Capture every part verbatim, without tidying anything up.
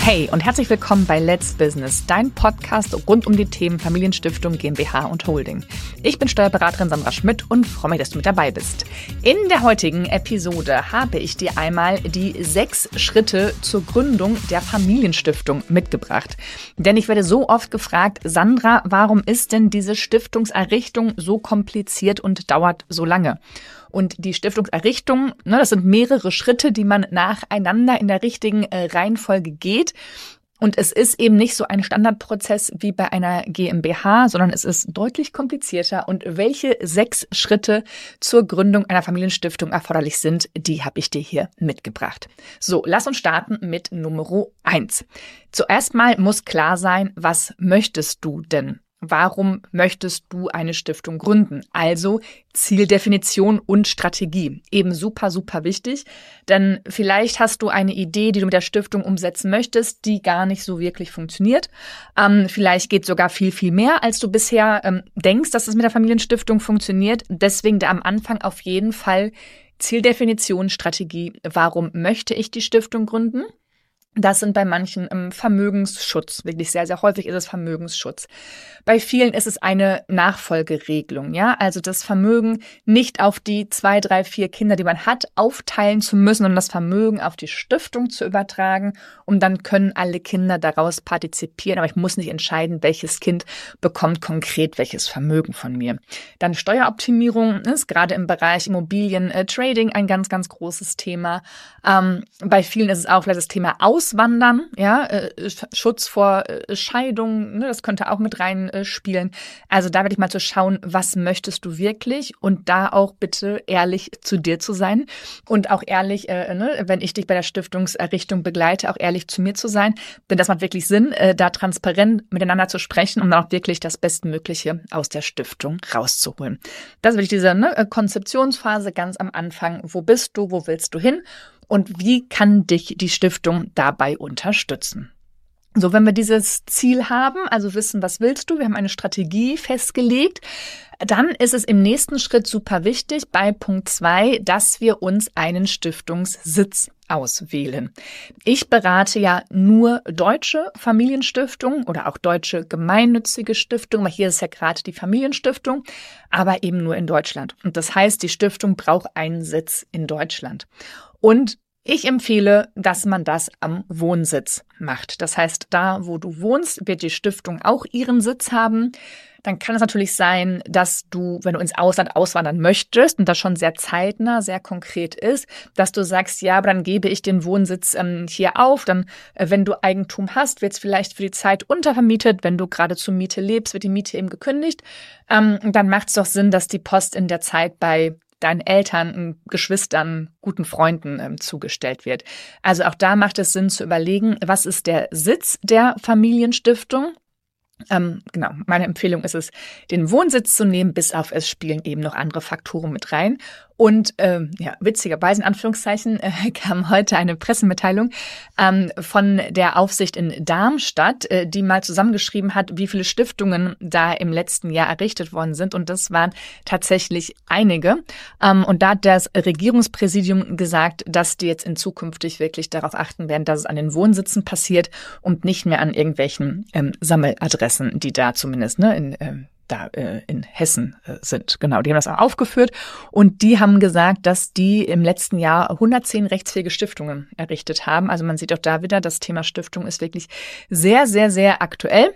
Hey und herzlich willkommen bei Let's Business, dein Podcast rund um die Themen Familienstiftung, GmbH und Holding. Ich bin Steuerberaterin Sandra Schmidt und freue mich, dass du mit dabei bist. In der heutigen Episode habe ich dir einmal die sechs Schritte zur Gründung der Familienstiftung mitgebracht. Denn ich werde so oft gefragt, Sandra, warum ist denn diese Stiftungserrichtung so kompliziert und dauert so lange? Und die Stiftungserrichtung, ne, das sind mehrere Schritte, die man nacheinander in der richtigen äh, Reihenfolge geht. Und es ist eben nicht so ein Standardprozess wie bei einer GmbH, sondern es ist deutlich komplizierter. Und welche sechs Schritte zur Gründung einer Familienstiftung erforderlich sind, die habe ich dir hier mitgebracht. So, lass uns starten mit Nummer eins. Zuerst mal muss klar sein, was möchtest du denn? Warum möchtest du eine Stiftung gründen? Also Zieldefinition und Strategie. Eben super, super wichtig, denn vielleicht hast du eine Idee, die du mit der Stiftung umsetzen möchtest, die gar nicht so wirklich funktioniert. Ähm, vielleicht geht sogar viel, viel mehr, als du bisher ähm, denkst, dass es mit der Familienstiftung funktioniert. Deswegen da am Anfang auf jeden Fall Zieldefinition, Strategie. Warum möchte ich die Stiftung gründen? Das sind bei manchen ähm, Vermögensschutz. Wirklich sehr, sehr häufig ist es Vermögensschutz. Bei vielen ist es eine Nachfolgeregelung, ja. Also das Vermögen nicht auf die zwei, drei, vier Kinder, die man hat, aufteilen zu müssen, sondern das Vermögen auf die Stiftung zu übertragen. Und dann können alle Kinder daraus partizipieren. Aber ich muss nicht entscheiden, welches Kind bekommt konkret welches Vermögen von mir. Dann Steueroptimierung ist gerade im Bereich Immobilien, äh, Trading ein ganz, ganz großes Thema. Ähm, bei vielen ist es auch vielleicht das Thema Auswandern, ja, äh, Schutz vor äh, Scheidung, ne, das könnte auch mit rein äh, spielen. Also da werde ich mal zu schauen, was möchtest du wirklich und da auch bitte ehrlich zu dir zu sein und auch ehrlich, äh, ne, wenn ich dich bei der Stiftungserrichtung begleite, auch ehrlich zu mir zu sein, denn das macht wirklich Sinn, äh, da transparent miteinander zu sprechen, um dann auch wirklich das Bestmögliche aus der Stiftung rauszuholen. Das ist wirklich diese ne, Konzeptionsphase ganz am Anfang. Wo bist du, wo willst du hin? Und wie kann dich die Stiftung dabei unterstützen? So, wenn wir dieses Ziel haben, also wissen, was willst du, wir haben eine Strategie festgelegt, dann ist es im nächsten Schritt super wichtig bei Punkt zwei, dass wir uns einen Stiftungssitz auswählen. Ich berate ja nur deutsche Familienstiftungen oder auch deutsche gemeinnützige Stiftungen, weil hier ist ja gerade die Familienstiftung, aber eben nur in Deutschland. Und das heißt, die Stiftung braucht einen Sitz in Deutschland. Und ich empfehle, dass man das am Wohnsitz macht. Das heißt, da, wo du wohnst, wird die Stiftung auch ihren Sitz haben. Dann kann es natürlich sein, dass du, wenn du ins Ausland auswandern möchtest und das schon sehr zeitnah, sehr konkret ist, dass du sagst, ja, aber dann gebe ich den Wohnsitz ähm, hier auf. Dann, äh, wenn du Eigentum hast, wird es vielleicht für die Zeit untervermietet. Wenn du gerade zur Miete lebst, wird die Miete eben gekündigt. Ähm, dann macht es doch Sinn, dass die Post in der Zeit bei deinen Eltern, Geschwistern, guten Freunden ähm, zugestellt wird. Also auch da macht es Sinn zu überlegen, was ist der Sitz der Familienstiftung? Ähm, genau, meine Empfehlung ist es, den Wohnsitz zu nehmen, bis auf es spielen eben noch andere Faktoren mit rein. Und ähm, ja, witzigerweise in Anführungszeichen äh, kam heute eine Pressemitteilung ähm, von der Aufsicht in Darmstadt, äh, die mal zusammengeschrieben hat, wie viele Stiftungen da im letzten Jahr errichtet worden sind. Und das waren tatsächlich einige. Ähm, und da hat das Regierungspräsidium gesagt, dass die jetzt in zukünftig wirklich darauf achten werden, dass es an den Wohnsitzen passiert und nicht mehr an irgendwelchen ähm, Sammeladressen, die da zumindest ne, in ähm, da äh, in Hessen äh, sind. Genau, die haben das auch aufgeführt und die haben gesagt, dass die im letzten Jahr hundertzehn rechtsfähige Stiftungen errichtet haben. Also man sieht auch da wieder, das Thema Stiftung ist wirklich sehr, sehr, sehr aktuell.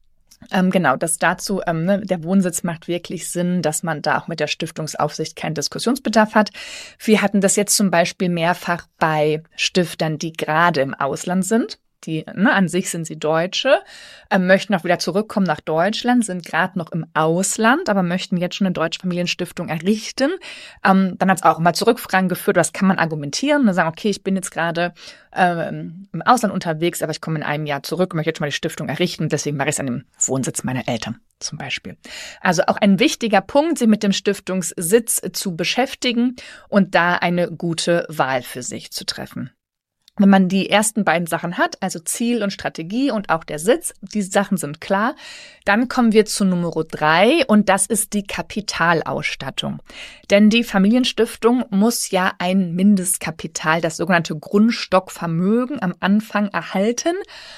Ähm, genau, das dazu, ähm, ne, der Wohnsitz macht wirklich Sinn, dass man da auch mit der Stiftungsaufsicht keinen Diskussionsbedarf hat. Wir hatten das jetzt zum Beispiel mehrfach bei Stiftern, die gerade im Ausland sind. Die, ne, an sich sind sie Deutsche, äh, möchten auch wieder zurückkommen nach Deutschland, sind gerade noch im Ausland, aber möchten jetzt schon eine deutsche Familienstiftung errichten. Ähm, dann hat es auch mal zu Rückfragen geführt, was kann man argumentieren? Und sagen, okay, ich bin jetzt gerade ähm, im Ausland unterwegs, aber ich komme in einem Jahr zurück und möchte jetzt schon mal die Stiftung errichten. Deswegen mache ich es an dem Wohnsitz meiner Eltern zum Beispiel. Also auch ein wichtiger Punkt, sich mit dem Stiftungssitz zu beschäftigen und da eine gute Wahl für sich zu treffen. Wenn man die ersten beiden Sachen hat, also Ziel und Strategie und auch der Sitz, die Sachen sind klar, dann kommen wir zu Nummer drei und das ist die Kapitalausstattung. Denn die Familienstiftung muss ja ein Mindestkapital, das sogenannte Grundstockvermögen am Anfang erhalten.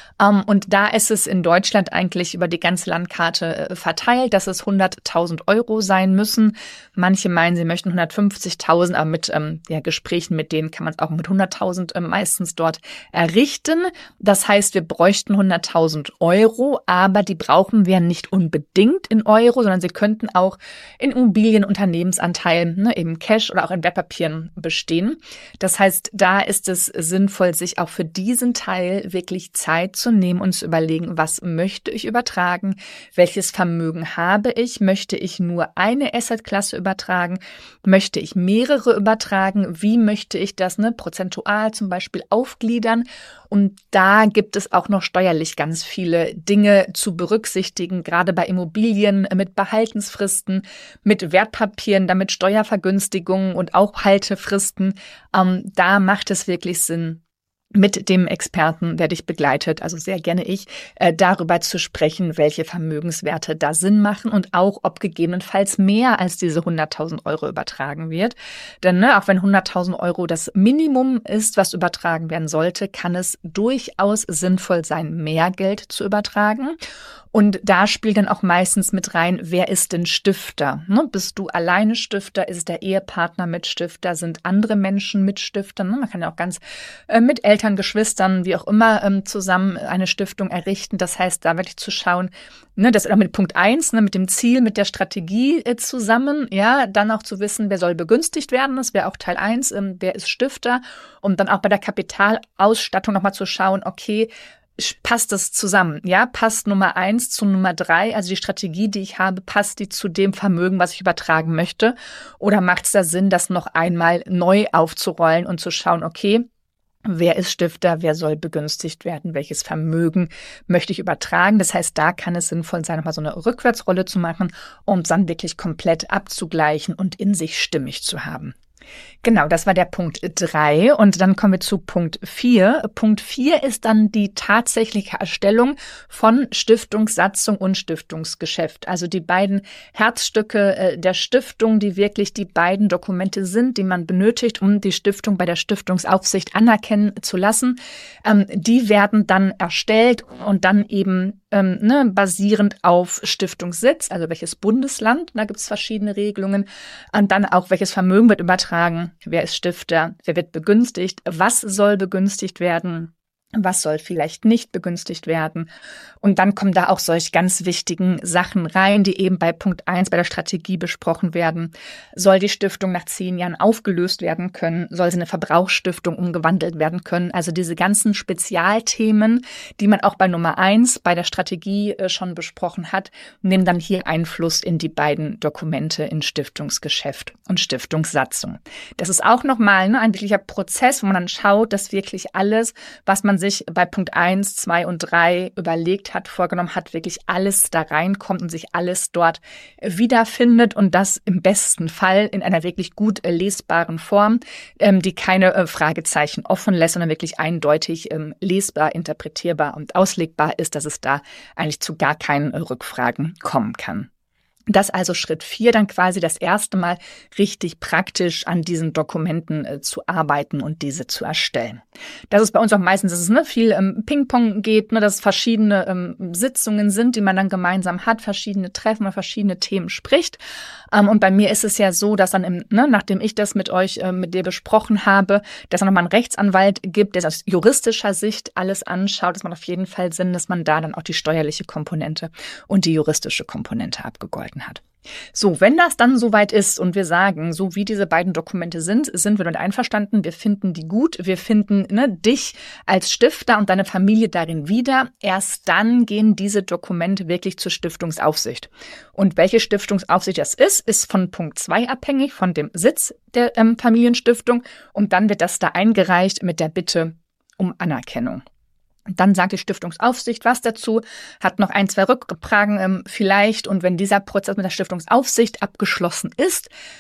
Und da ist es in Deutschland eigentlich über die ganze Landkarte verteilt, dass es hunderttausend Euro sein müssen. Manche meinen, sie möchten hundertfünfzigtausend, aber mit ähm, ja, Gesprächen mit denen kann man es auch mit hunderttausend äh, meistens dort errichten. Das heißt, wir bräuchten hunderttausend Euro, aber die brauchen wir nicht unbedingt in Euro, sondern sie könnten auch in Immobilien, Unternehmensanteilen, ne, eben Cash oder auch in Wertpapieren bestehen. Das heißt, da ist es sinnvoll, sich auch für diesen Teil wirklich Zeit zu nehmen und zu überlegen, was möchte ich übertragen, welches Vermögen habe ich, möchte ich nur eine Assetklasse übertragen, möchte ich mehrere übertragen, wie möchte ich das ne, prozentual zum Beispiel aufgliedern. Und da gibt es auch noch steuerlich ganz viele Dinge zu berücksichtigen, gerade bei Immobilien mit Behaltensfristen, mit Wertpapieren, damit Steuervergünstigungen und auch Haltefristen. Ähm, da macht es wirklich Sinn, mit dem Experten, der dich begleitet, also sehr gerne ich, äh, darüber zu sprechen, welche Vermögenswerte da Sinn machen und auch, ob gegebenenfalls mehr als diese hunderttausend Euro übertragen wird. Denn ne, auch wenn hunderttausend Euro das Minimum ist, was übertragen werden sollte, kann es durchaus sinnvoll sein, mehr Geld zu übertragen. Und da spielt dann auch meistens mit rein, wer ist denn Stifter? Ne? Bist du alleine Stifter? Ist der Ehepartner Mitstifter? Sind andere Menschen Mitstifter? Ne? Man kann ja auch ganz äh, mit Eltern, Geschwistern, wie auch immer, ähm, zusammen eine Stiftung errichten. Das heißt, da wirklich zu schauen, ne, das ist auch mit Punkt eins, ne, mit dem Ziel, mit der Strategie äh, zusammen, ja, dann auch zu wissen, wer soll begünstigt werden. Das wäre auch Teil eins, ähm, wer ist Stifter? Und dann auch bei der Kapitalausstattung nochmal zu schauen, okay, passt das zusammen? Ja, passt Nummer eins zu Nummer drei, also die Strategie, die ich habe, passt die zu dem Vermögen, was ich übertragen möchte? Oder macht es da Sinn, das noch einmal neu aufzurollen und zu schauen, okay, wer ist Stifter, wer soll begünstigt werden, welches Vermögen möchte ich übertragen? Das heißt, da kann es sinnvoll sein, nochmal so eine Rückwärtsrolle zu machen, um es dann wirklich komplett abzugleichen und in sich stimmig zu haben. Genau, das war der Punkt drei und dann kommen wir zu Punkt vier. Punkt vier ist dann die tatsächliche Erstellung von Stiftungssatzung und Stiftungsgeschäft. Also die beiden Herzstücke der Stiftung, die wirklich die beiden Dokumente sind, die man benötigt, um die Stiftung bei der Stiftungsaufsicht anerkennen zu lassen. Ähm, die werden dann erstellt und dann eben ähm, ne, basierend auf Stiftungssitz, also welches Bundesland, da gibt es verschiedene Regelungen, und dann auch welches Vermögen wird übertragen. Wer ist Stifter? Wer wird begünstigt? Was soll begünstigt werden? Was soll vielleicht nicht begünstigt werden? Und dann kommen da auch solch ganz wichtigen Sachen rein, die eben bei Punkt eins bei der Strategie besprochen werden. Soll die Stiftung nach zehn Jahren aufgelöst werden können? Soll sie eine Verbrauchsstiftung umgewandelt werden können? Also diese ganzen Spezialthemen, die man auch bei Nummer eins bei der Strategie schon besprochen hat, nehmen dann hier Einfluss in die beiden Dokumente in Stiftungsgeschäft und Stiftungssatzung. Das ist auch nochmal ne, ein wirklicher Prozess, wo man dann schaut, dass wirklich alles, was man sich bei Punkt eins, zwei und drei überlegt hat, vorgenommen hat, wirklich alles da reinkommt und sich alles dort wiederfindet und das im besten Fall in einer wirklich gut lesbaren Form, ähm, die keine äh, Fragezeichen offen lässt, sondern wirklich eindeutig ähm, lesbar, interpretierbar und auslegbar ist, dass es da eigentlich zu gar keinen äh, Rückfragen kommen kann. Das also Schritt vier, dann quasi das erste Mal richtig praktisch an diesen Dokumenten äh, zu arbeiten und diese zu erstellen. Das ist bei uns auch meistens, dass es ne, viel ähm, Ping-Pong geht, ne, dass es verschiedene ähm, Sitzungen sind, die man dann gemeinsam hat, verschiedene Treffen oder verschiedene Themen spricht. Ähm, und bei mir ist es ja so, dass dann, im, ne, nachdem ich das mit euch, äh, mit dir besprochen habe, dass es nochmal einen Rechtsanwalt gibt, der aus juristischer Sicht alles anschaut. Das macht auf jeden Fall Sinn, dass man da dann auch die steuerliche Komponente und die juristische Komponente abgegolten hat. So, wenn das dann soweit ist und wir sagen, so wie diese beiden Dokumente sind, sind wir damit einverstanden, wir finden die gut, wir finden ne, dich als Stifter und deine Familie darin wieder, erst dann gehen diese Dokumente wirklich zur Stiftungsaufsicht. Und welche Stiftungsaufsicht das ist, ist von Punkt zwei abhängig, von dem Sitz der ähm, Familienstiftung und dann wird das da eingereicht mit der Bitte um Anerkennung. Dann sagt die Stiftungsaufsicht was dazu, hat noch ein, zwei Rückfragen ähm, vielleicht. Und wenn dieser Prozess mit der Stiftungsaufsicht abgeschlossen ist,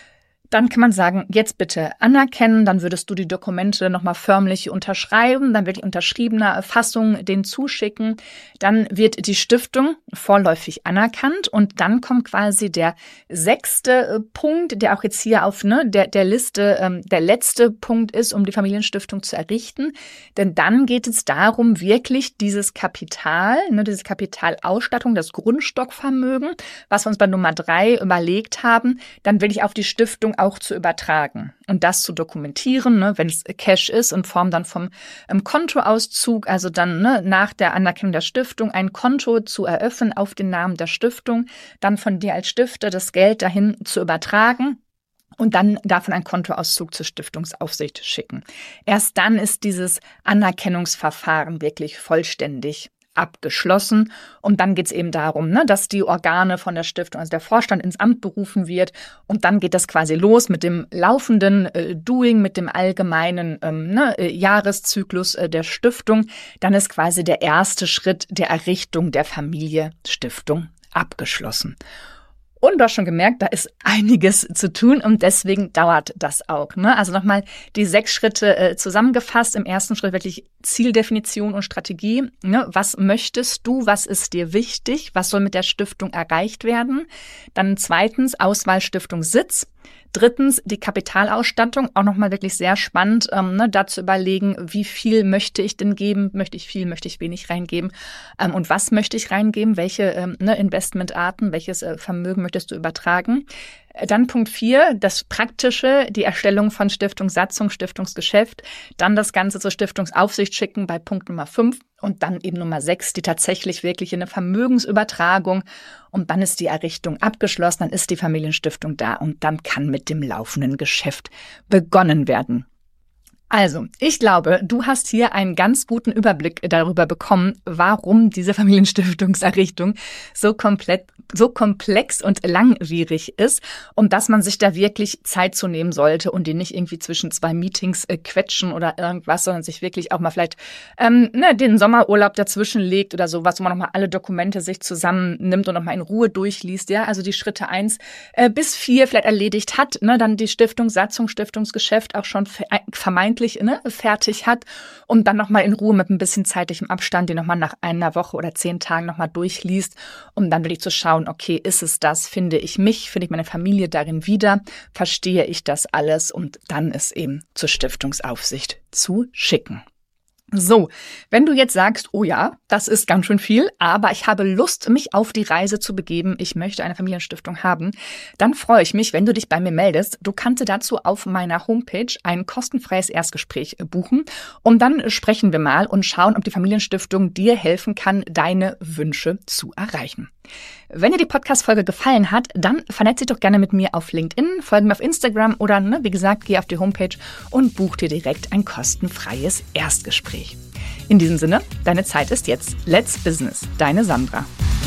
Dann kann man sagen, jetzt bitte anerkennen, dann würdest du die Dokumente nochmal förmlich unterschreiben, dann wird die unterschriebene Fassung den zuschicken, dann wird die Stiftung vorläufig anerkannt und dann kommt quasi der sechste Punkt, der auch jetzt hier auf ne, der, der Liste ähm, der letzte Punkt ist, um die Familienstiftung zu errichten, denn dann geht es darum, wirklich dieses Kapital, ne, diese Kapitalausstattung, das Grundstockvermögen, was wir uns bei Nummer drei überlegt haben, dann will ich auf die Stiftung auch zu übertragen und das zu dokumentieren, ne, wenn es Cash ist, in Form dann vom ähm, Kontoauszug, also dann ne, nach der Anerkennung der Stiftung ein Konto zu eröffnen auf den Namen der Stiftung, dann von dir als Stifter das Geld dahin zu übertragen und dann davon einen Kontoauszug zur Stiftungsaufsicht schicken. Erst dann ist dieses Anerkennungsverfahren wirklich vollständig abgeschlossen. Und dann geht es eben darum, ne, dass die Organe von der Stiftung, also der Vorstand, ins Amt berufen wird. Und dann geht das quasi los mit dem laufenden äh, Doing, mit dem allgemeinen ähm, ne, äh, Jahreszyklus äh, der Stiftung. Dann ist quasi der erste Schritt der Errichtung der Familie Stiftung abgeschlossen. Und du hast schon gemerkt, da ist einiges zu tun und deswegen dauert das auch. Ne? Also nochmal die sechs Schritte äh, zusammengefasst. Im ersten Schritt wirklich Zieldefinition und Strategie. Ne? Was möchtest du? Was ist dir wichtig? Was soll mit der Stiftung erreicht werden? Dann zweitens Auswahl Stiftungssitz. Drittens, die Kapitalausstattung, auch nochmal wirklich sehr spannend, ähm, ne, da zu überlegen, wie viel möchte ich denn geben, möchte ich viel, möchte ich wenig reingeben ähm, und was möchte ich reingeben, welche ähm, ne, Investmentarten, welches äh, Vermögen möchtest du übertragen. Dann Punkt vier, das Praktische, die Erstellung von Stiftungssatzung, Stiftungsgeschäft, dann das Ganze zur Stiftungsaufsicht schicken bei Punkt Nummer fünf und dann eben Nummer sechs, die tatsächlich wirklich eine Vermögensübertragung und dann ist die Errichtung abgeschlossen, dann ist die Familienstiftung da und dann kann mit dem laufenden Geschäft begonnen werden. Also, ich glaube, du hast hier einen ganz guten Überblick darüber bekommen, warum diese Familienstiftungserrichtung so komplett, so komplex und langwierig ist und dass man sich da wirklich Zeit zu nehmen sollte und die nicht irgendwie zwischen zwei Meetings äh, quetschen oder irgendwas, sondern sich wirklich auch mal vielleicht ähm, ne, den Sommerurlaub dazwischen legt oder sowas, wo man nochmal alle Dokumente sich zusammennimmt und nochmal in Ruhe durchliest, ja, also die Schritte eins äh, bis vier vielleicht erledigt hat, ne, dann die Stiftungssatzung, Stiftungsgeschäft auch schon vermeintlich Ne, fertig hat und dann nochmal in Ruhe mit ein bisschen zeitlichem Abstand, die nochmal nach einer Woche oder zehn Tagen nochmal durchliest, um dann wirklich zu schauen, okay, ist es das, finde ich mich, finde ich meine Familie darin wieder, verstehe ich das alles und dann es eben zur Stiftungsaufsicht zu schicken. So, wenn du jetzt sagst, oh ja, das ist ganz schön viel, aber ich habe Lust, mich auf die Reise zu begeben, ich möchte eine Familienstiftung haben, dann freue ich mich, wenn du dich bei mir meldest. Du kannst dazu auf meiner Homepage ein kostenfreies Erstgespräch buchen und dann sprechen wir mal und schauen, ob die Familienstiftung dir helfen kann, deine Wünsche zu erreichen. Wenn dir die Podcast-Folge gefallen hat, dann vernetz dich doch gerne mit mir auf LinkedIn, folge mir auf Instagram oder, ne, wie gesagt, geh auf die Homepage und buch dir direkt ein kostenfreies Erstgespräch. In diesem Sinne, deine Zeit ist jetzt. Let's Business, deine Sandra.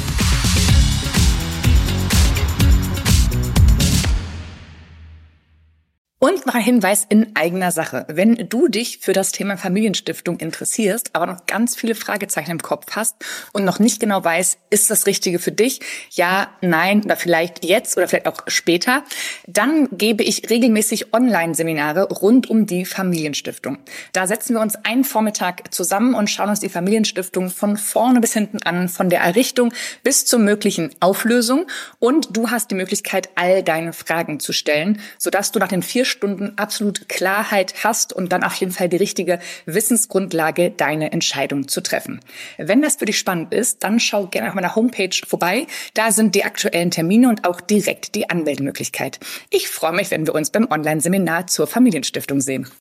Und noch ein Hinweis in eigener Sache. Wenn du dich für das Thema Familienstiftung interessierst, aber noch ganz viele Fragezeichen im Kopf hast und noch nicht genau weißt, ist das Richtige für dich? Ja, nein oder vielleicht jetzt oder vielleicht auch später. Dann gebe ich regelmäßig Online-Seminare rund um die Familienstiftung. Da setzen wir uns einen Vormittag zusammen und schauen uns die Familienstiftung von vorne bis hinten an, von der Errichtung bis zur möglichen Auflösung. Und du hast die Möglichkeit, all deine Fragen zu stellen, sodass du nach den vier Stunden absolut Klarheit hast und dann auf jeden Fall die richtige Wissensgrundlage, deine Entscheidung zu treffen. Wenn das für dich spannend ist, dann schau gerne auf meiner Homepage vorbei. Da sind die aktuellen Termine und auch direkt die Anmeldemöglichkeit. Ich freue mich, wenn wir uns beim Online-Seminar zur Familienstiftung sehen.